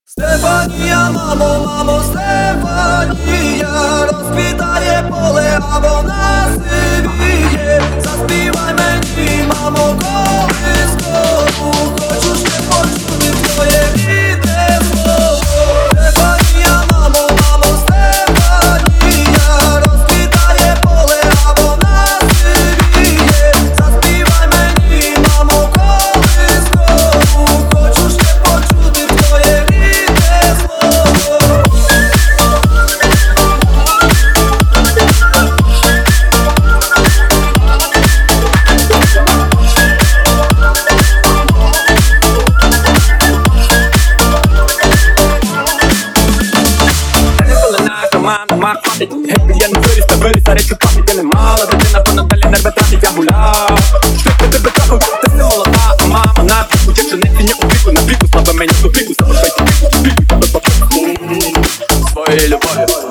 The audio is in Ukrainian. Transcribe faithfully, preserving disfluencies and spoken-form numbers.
Стефанія, мамо, мамо, Стефанія, розквітає поле, а вона сивіє. Заспівай мені, мамо, колискову, хочу ще почути твоє рідне слово. Стефанія, мамо, мамо, Стефанія, розквітає поле, а вона сивіє. Заспівай мені, мамо, колискову, хочу ще почути твоє рідне слово. Команда мах хватить, гей, я не виріс, та виріс, а речі пам'ять. Я не мала дитина, бо Наталі нерви тратить, я гуляв. Що ти тебе трохи, ти не молода, а мама на піку. Якщо не фіня у віку, на віку, слава мені у віку, слава мені у віку, тебе по своєю любов'ю.